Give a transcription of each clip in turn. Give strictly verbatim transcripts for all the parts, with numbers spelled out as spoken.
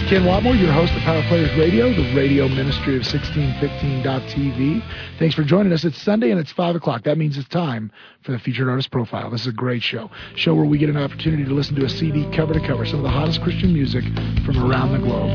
Ken Watmore, your host of Power Players Radio, the radio ministry of sixteen fifteen dot t v. Thanks for joining us. It's Sunday and it's five o'clock. That means it's time for the Featured Artist Profile. This is a great show. Show where we get an opportunity to listen to a C D cover to cover, some of the hottest Christian music from around the globe.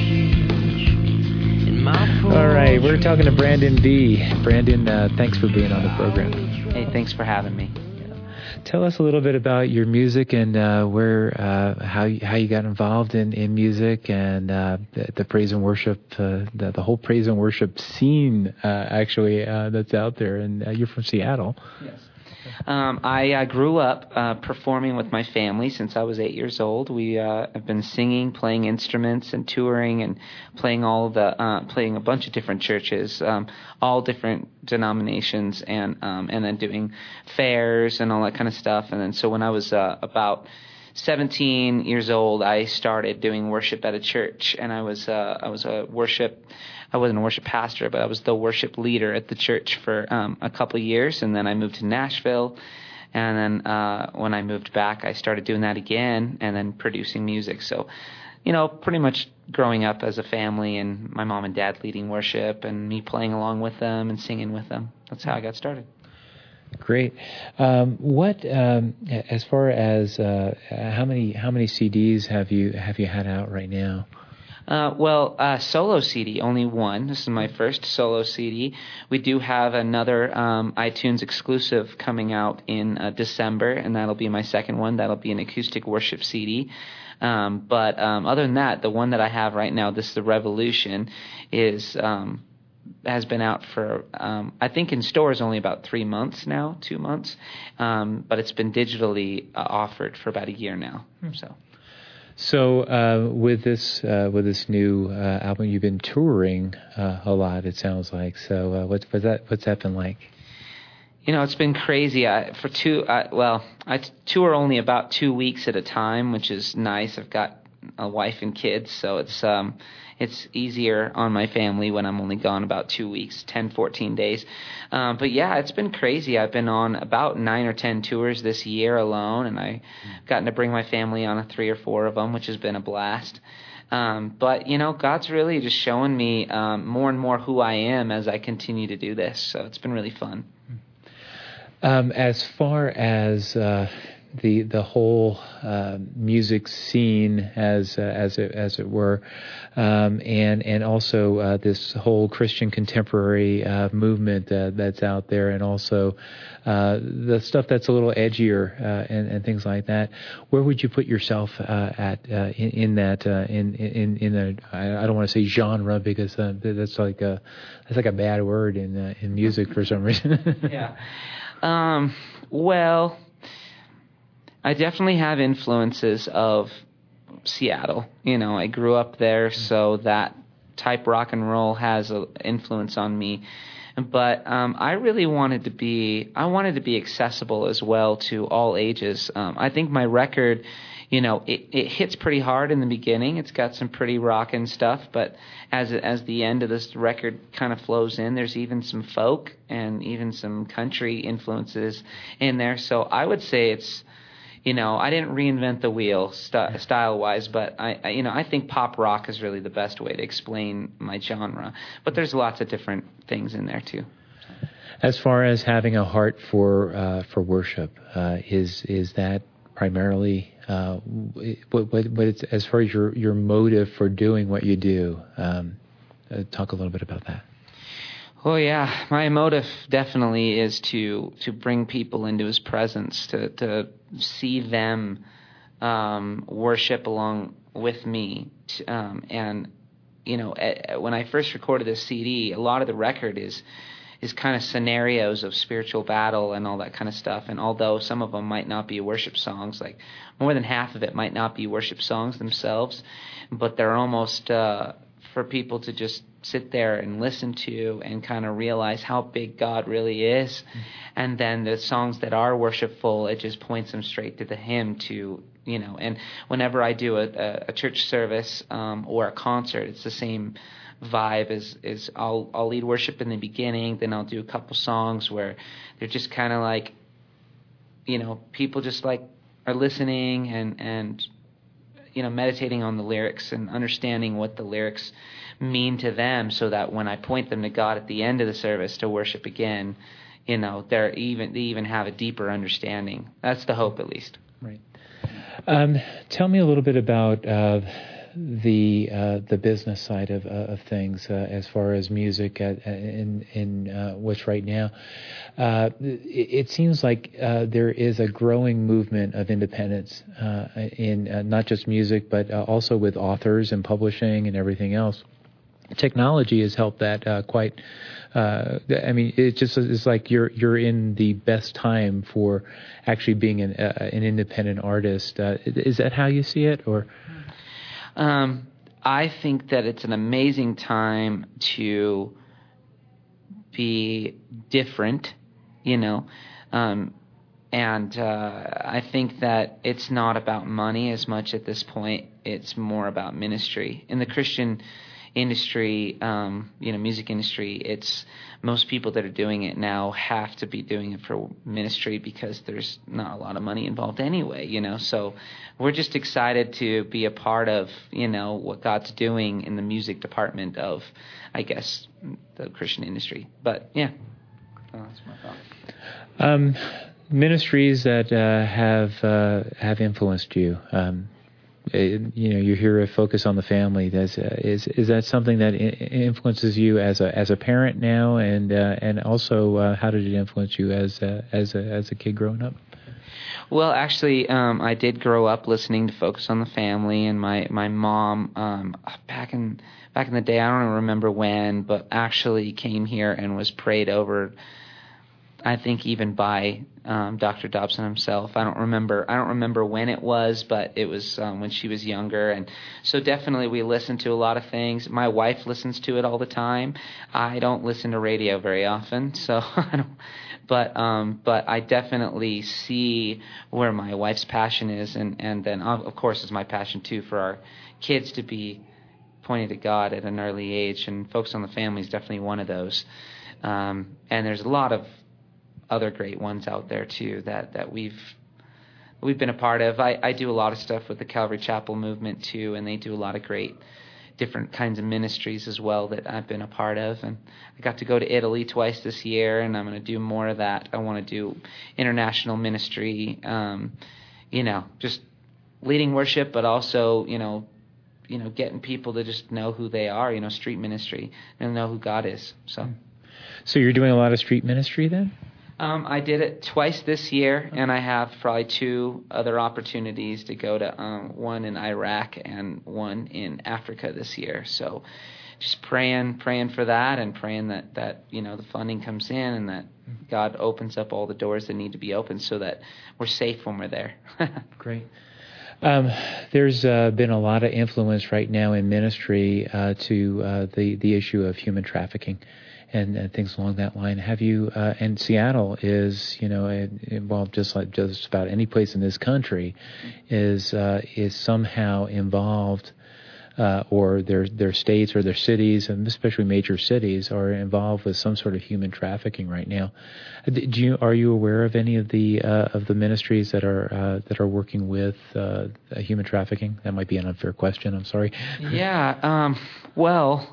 All right, we're talking to Brandon B. Brandon, uh, thanks for being on the program. Hey, thanks for having me. Tell us a little bit about your music and uh, where, uh, how you, how you got involved in, in music and uh, the, the praise and worship, uh, the, the whole praise and worship scene, uh, actually, uh, that's out there. And uh, you're from Seattle. Yes. Um, I uh, grew up uh, performing with my family since I was eight years old. We uh, have been singing, playing instruments, and touring, and playing all the uh, playing a bunch of different churches, um, all different denominations, and um, and then doing fairs and all that kind of stuff. And then so when I was uh, about seventeen years old, I started doing worship at a church, and I was uh, I was a worship. I wasn't a worship pastor, but I was the worship leader at the church for um, a couple of years, and then I moved to Nashville, and then uh, when I moved back, I started doing that again, and then producing music. So, you know, pretty much growing up as a family, and my mom and dad leading worship, and me playing along with them and singing with them. That's how I got started. Great. Um, what, um, as far as uh, how many how many C Ds have you have you had out right now? Uh, well, uh, solo C D, only one. This is my first solo C D. We do have another um, iTunes exclusive coming out in uh, December, and that'll be my second one. That'll be an acoustic worship C D. Um, but um, other than that, the one that I have right now, this is The Revolution, is um, has been out for, um, I think in stores only about three months now, two months. Um, but it's been digitally uh, offered for about a year now. Hmm. So. So uh, with this uh, with this new uh, album, you've been touring uh, a lot. It sounds like. So uh, what's what's that what's that been like? You know, it's been crazy. I, for two, I, well, I tour only about two weeks at a time, which is nice. I've got a wife and kids, so it's um, it's easier on my family when I'm only gone about two weeks, ten, fourteen days. Um, but yeah, it's been crazy. I've been on about nine or ten tours this year alone, and I've gotten to bring my family on a three or four of them, which has been a blast. Um, but, you know, God's really just showing me um, more and more who I am as I continue to do this. So it's been really fun. Um, as far as uh, the the whole uh, music scene, as uh, as it as it were, um, and and also uh, this whole Christian contemporary uh, movement uh, that's out there, and also uh, the stuff that's a little edgier uh, and, and things like that. Where would you put yourself uh, at uh, in, in that uh, in in in a I don't want to say genre because uh, that's like a that's like a bad word in uh, in music for some reason. Yeah. Um, well, I definitely have influences of Seattle. You know, I grew up there, so that type rock and roll has an influence on me. But um, I really wanted to be, I wanted to be accessible as well to all ages. Um, I think my record, you know, it, it hits pretty hard in the beginning. It's got some pretty rockin' stuff, but as as the end of this record kind of flows in, there's even some folk and even some country influences in there. So I would say it's, you know, I didn't reinvent the wheel st- style-wise, but I, I, you know, I think pop rock is really the best way to explain my genre. But there's lots of different things in there too. As far as having a heart for uh, for worship, uh, is is that primarily uh, what, what, what it's, as far as your, your motive for doing what you do? Um, uh, talk a little bit about that. Well, yeah, my motive definitely is to to bring people into His presence, to to see them um, worship along with me. Um, and you know, at, when I first recorded this C D, a lot of the record is is kind of scenarios of spiritual battle and all that kind of stuff. And although some of them might not be worship songs, like more than half of it might not be worship songs themselves, but they're almost uh, for people to just sit there and listen to and kind of realize how big God really is. Mm-hmm. And then the songs that are worshipful, it just points them straight to the hymn to, you know, and whenever I do a, a church service um, or a concert, it's the same vibe is is I'll I'll lead worship in the beginning, then I'll do a couple songs where they're just kind of like, you know, people just like are listening and and you know, meditating on the lyrics and understanding what the lyrics mean to them, so that when I point them to God at the end of the service to worship again, you know, they're even they even have a deeper understanding. That's the hope, at least. Right. Um, tell me a little bit about uh, the uh, the business side of uh, of things, uh, as far as music at, in in uh, what's right now. Uh, it, it seems like uh, there is a growing movement of independence uh, in uh, not just music, but uh, also with authors and publishing and everything else. Technology has helped that uh, quite. Uh, I mean, it just is like you're you're in the best time for actually being an uh, an independent artist. Uh, is that how you see it, or? Um, I think that it's an amazing time to be different, you know, um, and uh, I think that it's not about money as much at this point. It's more about ministry. In the Christian industry, um, you know, music industry, it's most people that are doing it now have to be doing it for ministry, because there's not a lot of money involved anyway, you know. So we're just excited to be a part of, you know, what God's doing in the music department of, I guess, the Christian industry. But yeah, oh, that's my thought. Um, ministries that uh, have uh, have influenced you. Um, You know, you hear a focus on the family. That's, uh, is is that something that influences you as a as a parent now, and uh, and also uh, how did it influence you as a, as a as a kid growing up? Well, actually, um, I did grow up listening to Focus on the Family, and my my mom um, back in back in the day, I don't remember when, but actually came here and was prayed over. I think even by um, Doctor Dobson himself. I don't remember. I don't remember when it was, but it was um, when she was younger, and so definitely we listen to a lot of things. My wife listens to it all the time. I don't listen to radio very often, so I don't. But um, but I definitely see where my wife's passion is, and and then of course it's my passion too for our kids to be pointed to God at an early age, and Focus on the Family is definitely one of those. Um, and there's a lot of other great ones out there too that, that we've we've been a part of. I, I do a lot of stuff with the Calvary Chapel movement too, and they do a lot of great different kinds of ministries as well that I've been a part of. And I got to go to Italy twice this year, and I'm going to do more of that. I want to do international ministry, um, you know, just leading worship, but also, you know, you know, getting people to just know who they are, you know, street ministry, and know who God is. So, so you're doing a lot of street ministry then? Um, I did it twice this year, and I have probably two other opportunities to go to, um, one in Iraq and one in Africa this year. So just praying, praying for that, and praying that, that, you know, the funding comes in, and that God opens up all the doors that need to be opened so that we're safe when we're there. Great. Um, there's uh, been a lot of influence right now in ministry uh, to uh, the, the issue of human trafficking. And, and things along that line. Have you? Uh, and Seattle is, you know, it, it, well, just like just about any place in this country, is uh, is somehow involved, uh, or their their states or their cities, and especially major cities, are involved with some sort of human trafficking right now. Do you are you aware of any of the uh, of the ministries that are uh, that are working with uh, human trafficking? That might be an unfair question. I'm sorry. Yeah. Um, well.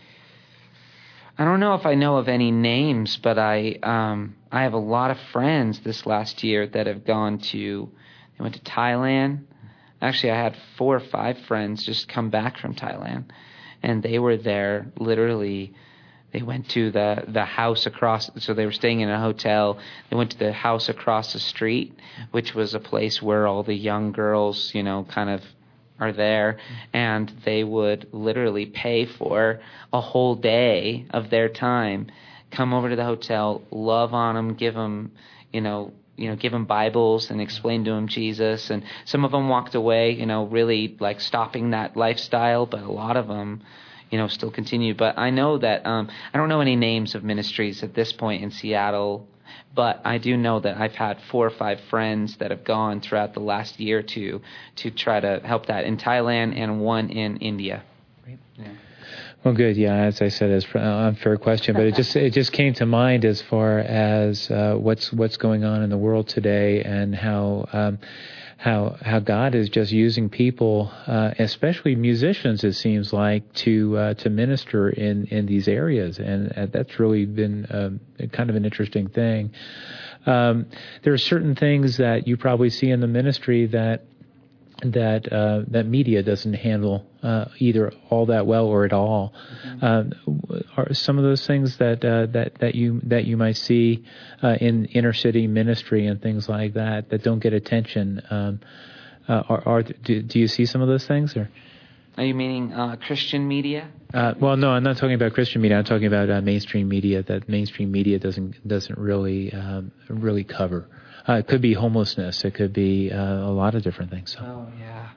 I don't know if I know of any names, but I um, I have a lot of friends this last year that have gone to, they went to Thailand. Actually, I had four or five friends just come back from Thailand, and they were there literally. They went to the, the house across, so they were staying in a hotel. They went to the house across the street, which was a place where all the young girls, you know, kind of are there, and they would literally pay for a whole day of their time, come over to the hotel, love on them, give them, you know, you know, give them Bibles and explain to them Jesus. And some of them walked away, you know, really like stopping that lifestyle, but a lot of them, you know, still continue. But I know that um, I don't know any names of ministries at this point in Seattle. But I do know that I've had four or five friends that have gone throughout the last year or two to try to help that in Thailand, and one in India. Great. Yeah. Well, good. Yeah, as I said, it's an unfair question, but it just it just came to mind as far as uh, what's what's going on in the world today, and how um, how how God is just using people, uh, especially musicians, it seems like, to uh, to minister in, in these areas, and uh, that's really been um, kind of an interesting thing. Um, there are certain things that you probably see in the ministry that that uh, that media doesn't handle uh, either all that well or at all. Mm-hmm. Uh, are some of those things that uh, that that you that you might see uh, in inner city ministry and things like that that don't get attention? Um, uh, are, are do, do you see some of those things? Or are you meaning uh, Christian media? Uh, well, no, I'm not talking about Christian media. I'm talking about uh, mainstream media that mainstream media doesn't doesn't really um, really cover. Uh, it could be homelessness. It could be uh, a lot of different things. So. Oh, yeah.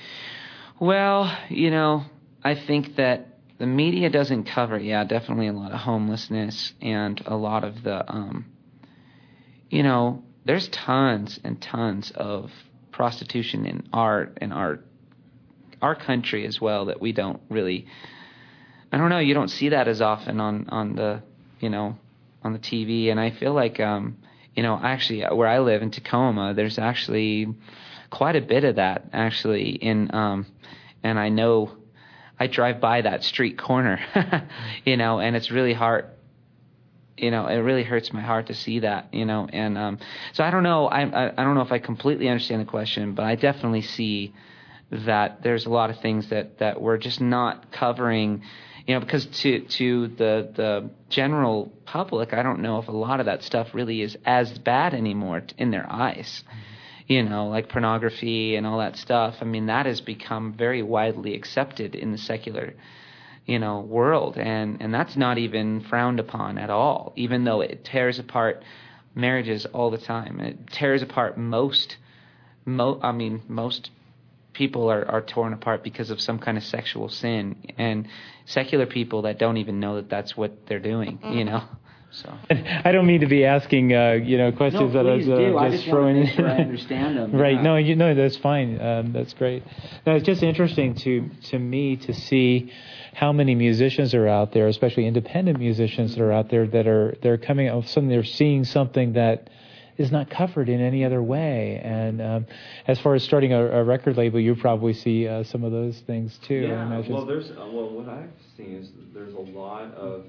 Well, you know, I think that the media doesn't cover, yeah, definitely a lot of homelessness and a lot of the, um, you know, there's tons and tons of prostitution in art and our, our country as well that we don't really, I don't know, you don't see that as often on, on the, you know, on the T V. And I feel like, um, you know, actually, where I live in Tacoma, there's actually quite a bit of that, actually. In um, and I know I drive by that street corner, you know, and it's really hard. You know, it really hurts my heart to see that, you know. And um, so I don't know. I, I I don't know if I completely understand the question, but I definitely see that there's a lot of things that, that we're just not covering. You know, because to to the the general public, I don't know if a lot of that stuff really is as bad anymore in their eyes. Mm-hmm. You know, like pornography and all that stuff. I mean, that has become very widely accepted in the secular, you know, world, and and that's not even frowned upon at all. Even though it tears apart marriages all the time, it tears apart most. Mo- I mean, most. people are, are torn apart because of some kind of sexual sin, and secular people that don't even know that that's what they're doing, you know. So I don't mean to be asking, uh, you know, questions no, that I was uh, just, just throwing in. I understand them. Right? Yeah. No, you know, that's fine. Um, that's great. No, it's just interesting to to me to see how many musicians are out there, especially independent musicians that are out there that are they're coming out. Suddenly they're seeing something that is not covered in any other way. And um, as far as starting a, a record label, you probably see uh, some of those things too. Yeah. I imagine. Well, there's uh, well, what I've seen is there's a lot of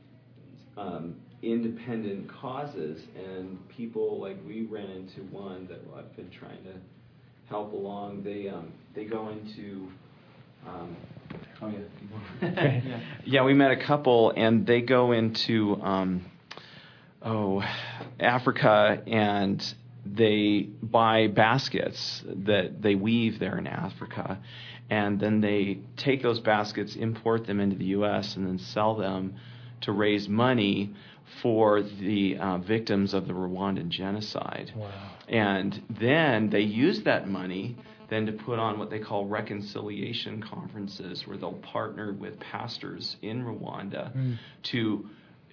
um, independent causes, and people like we ran into one that I've been trying to help along. They um, they go into um, oh yeah. yeah yeah we met a couple, and they go into um, oh, Africa, and they buy baskets that they weave there in Africa, and then they take those baskets, import them into the U S, and then sell them to raise money for the uh, victims of the Rwandan genocide. Wow. And then they use that money then to put on what they call reconciliation conferences, where they'll partner with pastors in Rwanda mm. to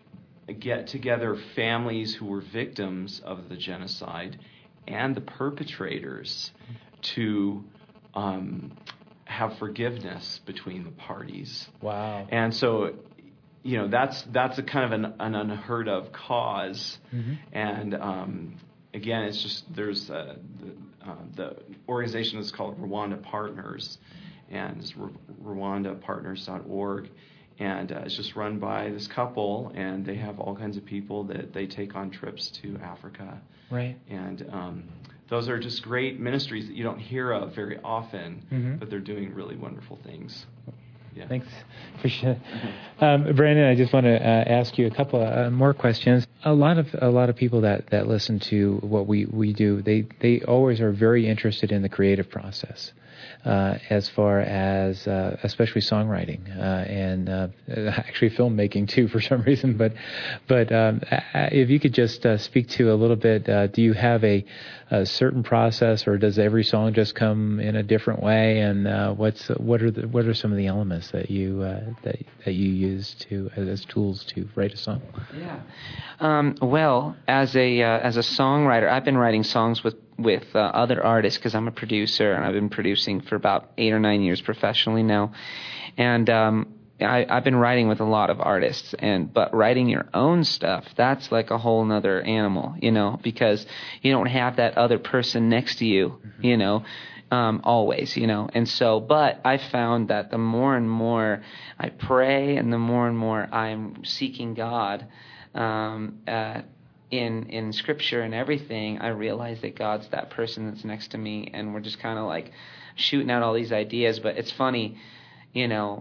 get together families who were victims of the genocide and the perpetrators to um, have forgiveness between the parties. Wow. And so, you know, that's that's a kind of an, an unheard of cause. Mm-hmm. And um, again, it's just there's uh, the, uh, the organization is called Rwanda Partners, and it's rwanda partners dot org. And uh, it's just run by this couple, and they have all kinds of people that they take on trips to Africa. Right. And um, those are just great ministries that you don't hear of very often, mm-hmm. but they're doing really wonderful things. Yeah. Thanks. Appreciate it. Um, Brandon, I just want to uh, ask you a couple of, uh, more questions. A lot of a lot of people that, that listen to what we, we do, they, they always are very interested in the creative process. Uh, as far as uh, especially songwriting uh, and uh, actually filmmaking too, for some reason. But but um, if you could just uh, speak to a little bit, uh, do you have a, a certain process, or does every song just come in a different way? And uh, what's what are the, what are some of the elements that you uh, that that you use to as tools to write a song? Yeah. Um, well, as a uh, as a songwriter, I've been writing songs with. with uh, other artists, because I'm a producer, and I've been producing for about eight or nine years professionally now. And um, I, I've been writing with a lot of artists, and but writing your own stuff, that's like a whole nother animal, you know, because you don't have that other person next to you, mm-hmm. you know, um, always, you know. And so, but I found that the more and more I pray and the more and more I'm seeking God um, uh, in in Scripture and everything, I realize that God's that person that's next to me, and we're just kind of like shooting out all these ideas. But it's funny, you know,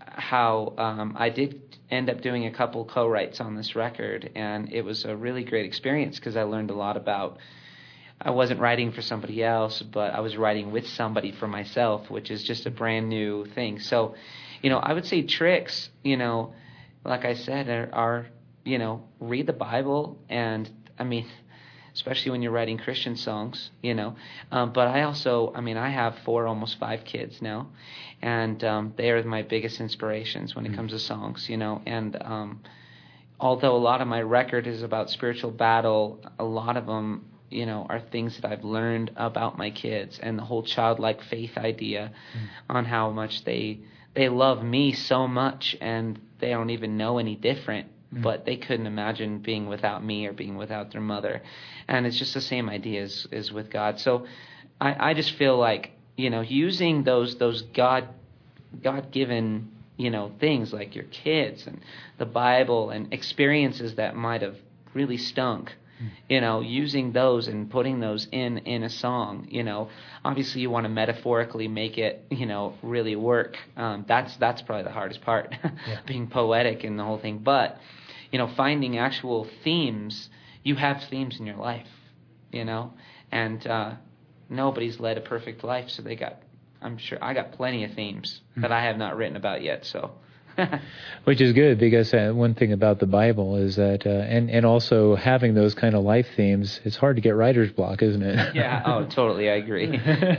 how um, I did end up doing a couple co-writes on this record, and it was a really great experience because I learned a lot about, I wasn't writing for somebody else, but I was writing with somebody for myself, which is just a brand new thing. So, you know, I would say tricks, you know, like I said, are, are you know, read the Bible, and I mean, especially when you're writing Christian songs, you know. Um, but I also, I mean, I have four, almost five kids now, and um, they are my biggest inspirations when it comes to songs, you know. And um, although a lot of my record is about spiritual battle, a lot of them, you know, are things that I've learned about my kids and the whole childlike faith idea mm. on how much they they love me so much, and they don't even know any different. But they couldn't imagine being without me or being without their mother. And it's just the same idea as, as with God. So I, I just feel like, you know, using those those God God-given, you know, things like your kids and the Bible and experiences that might have really stunk, you know, using those and putting those in, in a song, you know. Obviously you want to metaphorically make it, you know, really work. Um, that's that's probably the hardest part, yeah. being poetic and the whole thing. But, you know, finding actual themes, you have themes in your life, you know, and uh, nobody's led a perfect life, so they got, I'm sure, I got plenty of themes mm-hmm. that I have not written about yet, so. Which is good, because uh, one thing about the Bible is that, uh, and, and also having those kind of life themes, it's hard to get writer's block, isn't it? Yeah, oh, totally, I agree.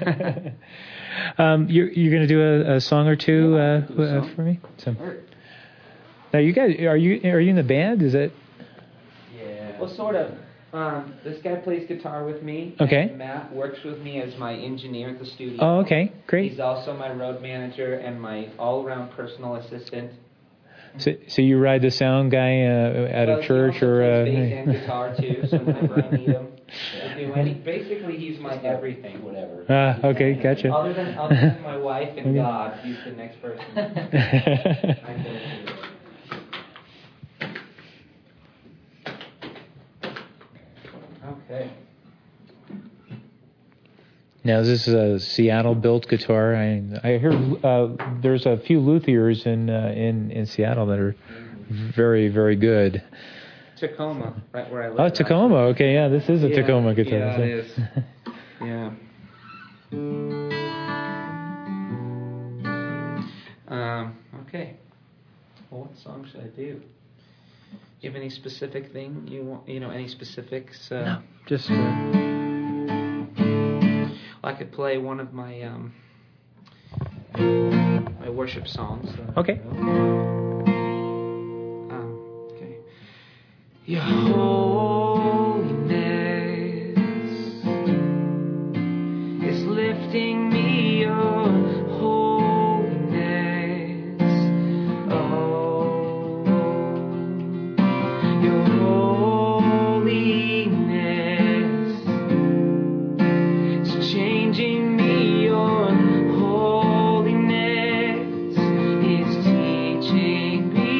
um, you're you're going to do a, a song or two uh, yeah, uh, for me? So, now, you guys, are you are you in the band? Is it? Yeah. Well, sort of. Um, this guy plays guitar with me. Okay. And Matt works with me as my engineer at the studio. Oh, okay, great. He's also my road manager and my all-around personal assistant. So, so you ride the sound guy uh, at well, a church, he also or? Plays Uh, bass and guitar too. So whenever I need him, do any, basically he's my everything, whatever. Ah, okay, gotcha. Other than other than my wife and God, he's the next person. I Okay. Now, this is a Seattle-built guitar. I I hear uh, there's a few luthiers in uh, in in Seattle that are very very good. Tacoma, right where I live. Oh, Tacoma. Okay, yeah, this is a yeah, Tacoma guitar. Yeah, it is. Yeah. Um. Okay. Well, what song should I do? Do you have any specific thing you want? You know, any specifics? Uh, no, just. Uh, I could play one of my um, my worship songs. Uh, okay. Um, okay. Your holiness is lifting me. Your holiness. Oh, your holiness is changing me. Your holiness is teaching me.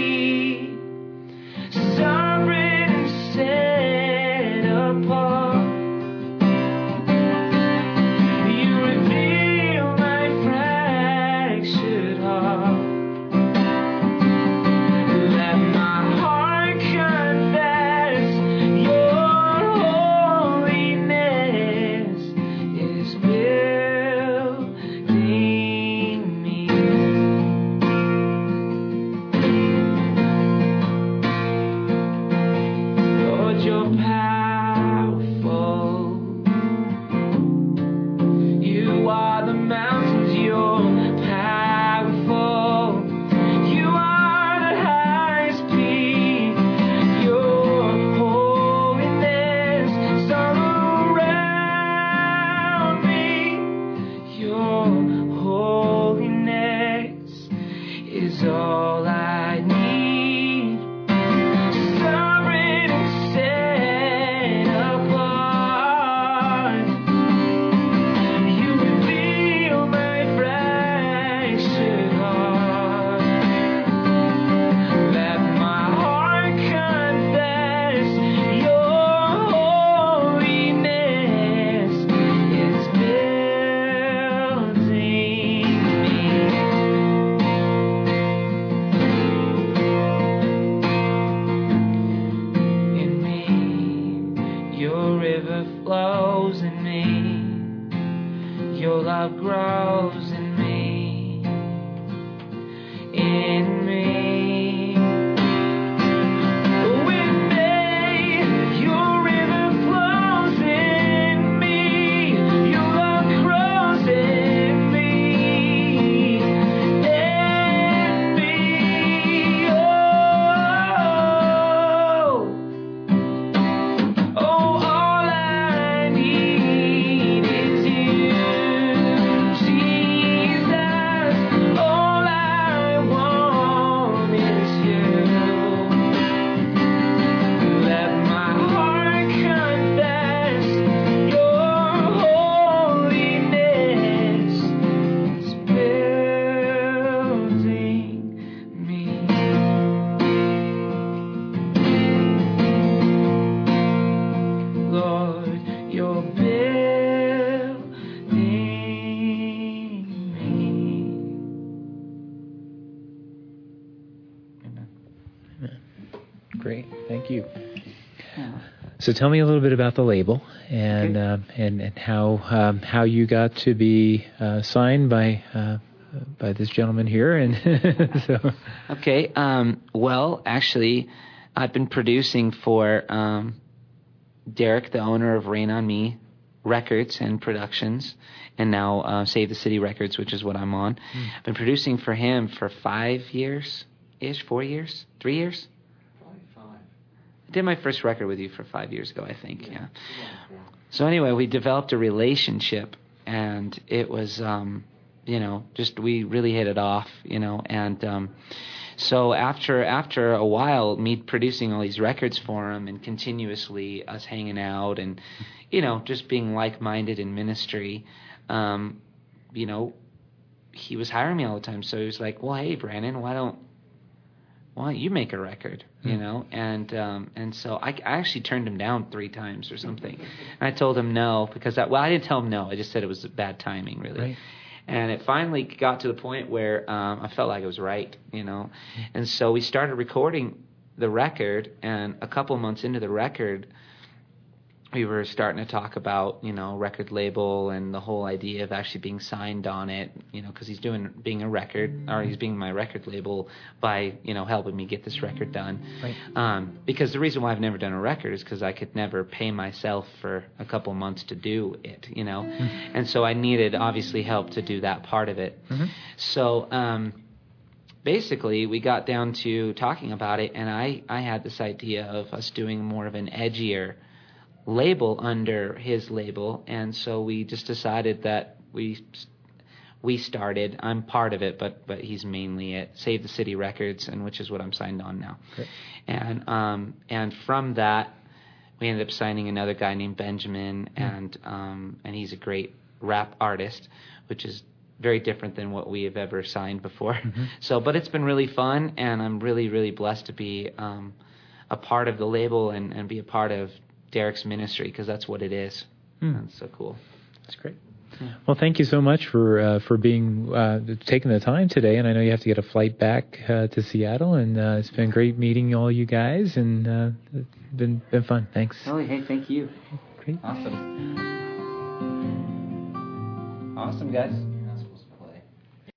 Sovereign and set apart. You reveal my fractured heart. Let my heart confess your flows in me. Your love grows in me, in me. Great, thank you. So tell me a little bit about the label and okay. um, and and how um, how you got to be uh, signed by uh, by this gentleman here, and so. Okay. Um, well, actually, I've been producing for um, Derek, the owner of Rain on Me Records and Productions, and now uh, Save the City Records, which is what I'm on. Mm. I've been producing for him for five years ish, four years, three years. I did my first record with you for five years ago, I think, yeah. yeah. So anyway, we developed a relationship, and it was, um, you know, just we really hit it off, you know, and um, so after after a while, me producing all these records for him and continuously us hanging out and, you know, just being like-minded in ministry, um, you know, he was hiring me all the time. So he was like, well, hey, Brandon, why don't, why don't you make a record, you know? And um, and so I, I actually turned him down three times or something. And I told him no because, I, well, I didn't tell him no. I just said it was bad timing, really. Right. And it finally got to the point where um, I felt like it was right, you know? And so we started recording the record, and a couple months into the record, we were starting to talk about, you know, record label and the whole idea of actually being signed on it, you know, because he's doing being a record, or he's being my record label by, you know, helping me get this record done. Right. Um, because the reason why I've never done a record is because I could never pay myself for a couple months to do it, you know, mm-hmm. and so I needed obviously help to do that part of it. Mm-hmm. So um, basically, we got down to talking about it, and I I had this idea of us doing more of an edgier label under his label, and so we just decided that we we started. I'm part of it, but but he's mainly at Save the City Records, and which is what I'm signed on now. Okay. And um and from that, we ended up signing another guy named Benjamin, mm. and um and he's a great rap artist, which is very different than what we have ever signed before. Mm-hmm. So, but it's been really fun, and I'm really really blessed to be um a part of the label and and be a part of Derek's ministry, because that's what it is. Mm. That's so cool. That's great. Yeah. Well, thank you so much for uh, for being uh, taking the time today. And I know you have to get a flight back uh, to Seattle, and uh, it's been great meeting all you guys, and uh, it's been been fun. Thanks. Oh, hey, thank you. Great. Awesome. Awesome, guys.